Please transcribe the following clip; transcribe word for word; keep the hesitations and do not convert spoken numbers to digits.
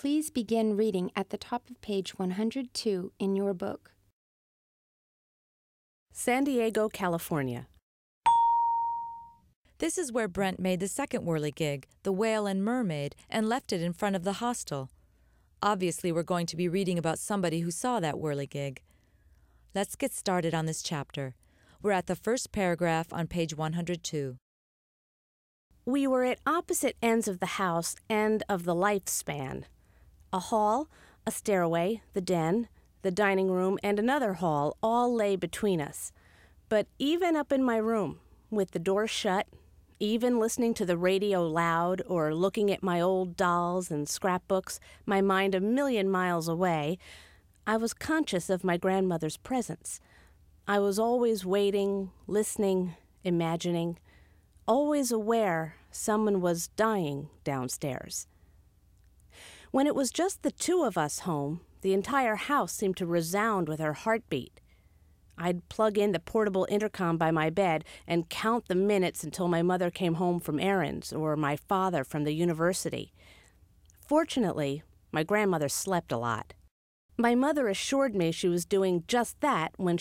please begin reading at the top of page one hundred two in your book. San Diego, California. This is where Brent made the second whirligig, The Whale and Mermaid, and left it in front of the hostel. Obviously, we're going to be reading about somebody who saw that whirligig. Let's get started on this chapter. We're at the first paragraph on page one hundred two. We were at opposite ends of the house and of the lifespan. A hall, a stairway, the den, the dining room, and another hall all lay between us. But even up in my room, with the door shut, even listening to the radio loud or looking at my old dolls and scrapbooks, my mind a million miles away, I was conscious of my grandmother's presence. I was always waiting, listening, imagining, always aware someone was dying downstairs. When it was just the two of us home, the entire house seemed to resound with her heartbeat. I'd plug in the portable intercom by my bed and count the minutes until my mother came home from errands or my father from the university. Fortunately, my grandmother slept a lot. My mother assured me she was doing just that when